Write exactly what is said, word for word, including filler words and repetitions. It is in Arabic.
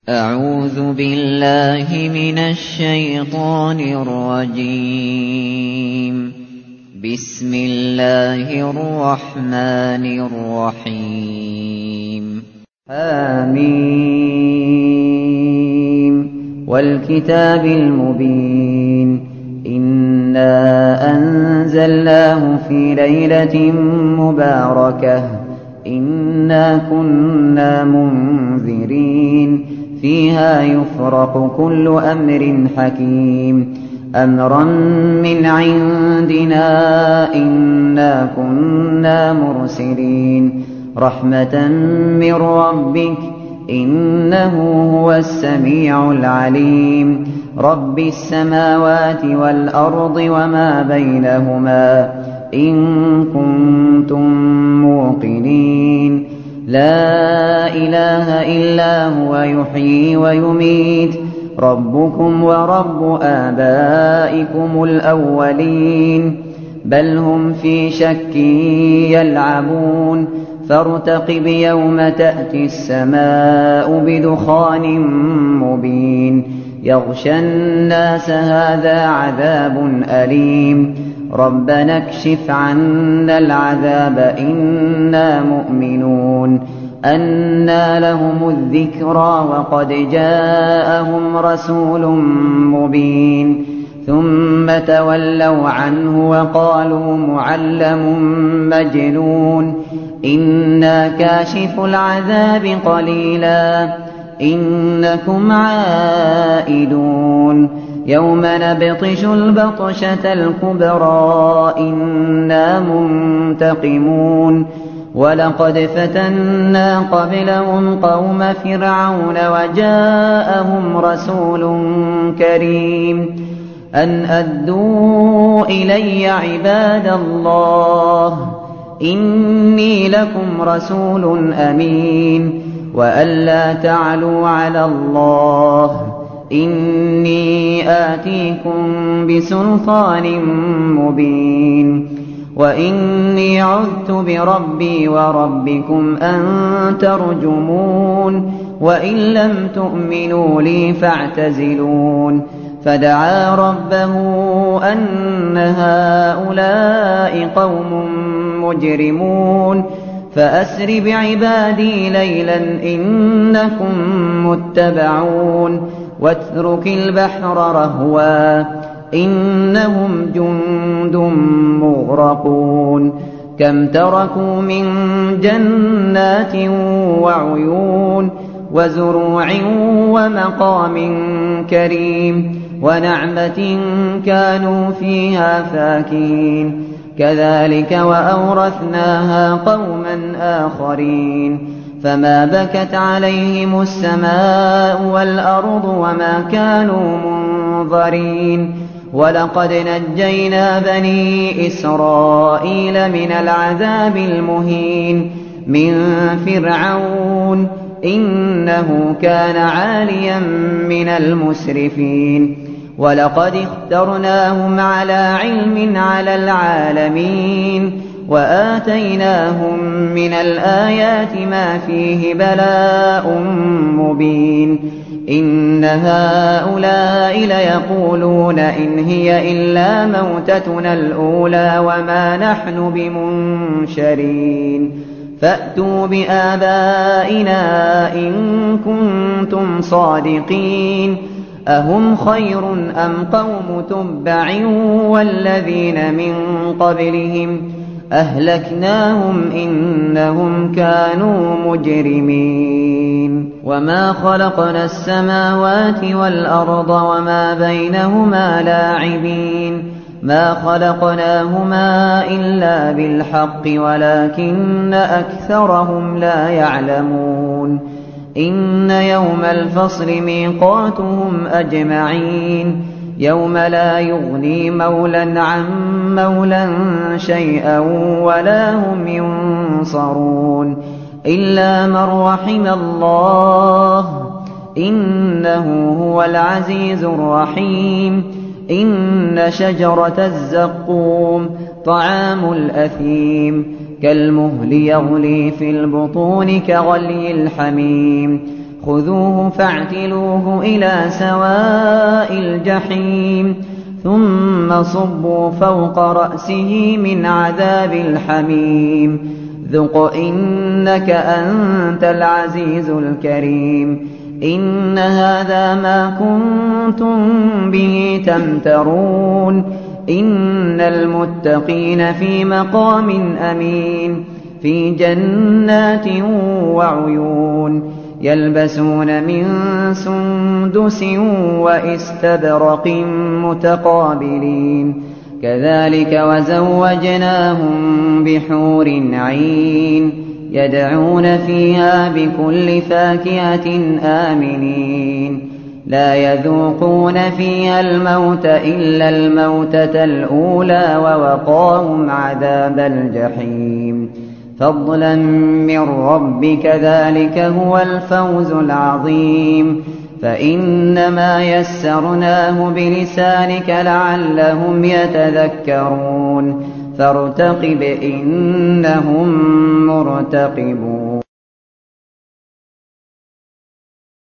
أعوذ بالله من الشيطان الرجيم. بسم الله الرحمن الرحيم. آمين والكتاب المبين. إنا أنزلناه في ليلة مباركة إنا كنا منذرين فيها يفرق كل أمر حكيم أمرا من عندنا إنا كنا مرسلين رحمة من ربك إنه هو السميع العليم رب السماوات والأرض وما بينهما إن كنتم موقنين لا إله إلا هو يحيي ويميت ربكم ورب آبائكم الأولين بل هم في شك يلعبون فارتقب يوم تأتي السماء بدخان مبين يغشى الناس هذا عذاب أليم ربنا اكشف عنا العذاب إنا مؤمنون أنى لهم الذكرى وقد جاءهم رسول مبين ثم تولوا عنه وقالوا معلم مجنون إنا كاشف العذاب قليلا إنكم عائدون يوم نبطش البطشة الكبرى إنا منتقمون ولقد فتنا قبلهم قوم فرعون وجاءهم رسول كريم أن أدوا إلي عباد الله إني لكم رسول أمين وألا تعلوا على الله إني آتيكم بسلطان مبين وإني عذت بربي وربكم أن ترجمون وإن لم تؤمنوا لي فاعتزلون فدعا ربه أن هؤلاء قوم مجرمون فأسر بعبادي ليلا إنكم متبعون واترك البحر رهوا إنهم جند مغرقون كم تركوا من جنات وعيون وزروع ومقام كريم ونعمة كانوا فيها فاكهين كذلك وأورثناها قوما آخرين فما بكت عليهم السماء والأرض وما كانوا منظرين ولقد نجينا بني إسرائيل من العذاب المهين من فرعون إنه كان عاليا من المسرفين ولقد اخترناهم على علم على العالمين وآتيناهم من الآيات ما فيه بلاء مبين إن هؤلاء ليقولون إن هي إلا موتتنا الأولى وما نحن بمنشرين فأتوا بآبائنا إن كنتم صادقين أهم خير أم قوم تبع والذين من قبلهم أهلكناهم إنهم كانوا مجرمين وما خلقنا السماوات والأرض وما بينهما لاعبين ما خلقناهما إلا بالحق ولكن أكثرهم لا يعلمون إن يوم الفصل ميقاتهم أجمعين يوم لا يغني مولا عن مولا شيئا ولا هم ينصرون إلا من رحم الله إنه هو العزيز الرحيم إن شجرة الزقوم طعام الأثيم كالمهل يغلي في البطون كغلي الحميم خذوه فاعتلوه إلى سواء الجحيم ثم صبوا فوق رأسه من عذاب الحميم ذق إنك أنت العزيز الكريم إن هذا ما كنتم به تمترون إن المتقين في مقام أمين في جنات وعيون يلبسون من سندس وإستبرق متقابلين كذلك وزوجناهم بحور عين يدعون فيها بكل فاكهة آمنين لا يذوقون فيها الموت إلا الموتة الأولى ووقاهم عذاب الجحيم فضلا من ربك ذلك هو الفوز العظيم فإنما يسرناه بلسانك لعلهم يتذكرون فارتقب إنهم مرتقبون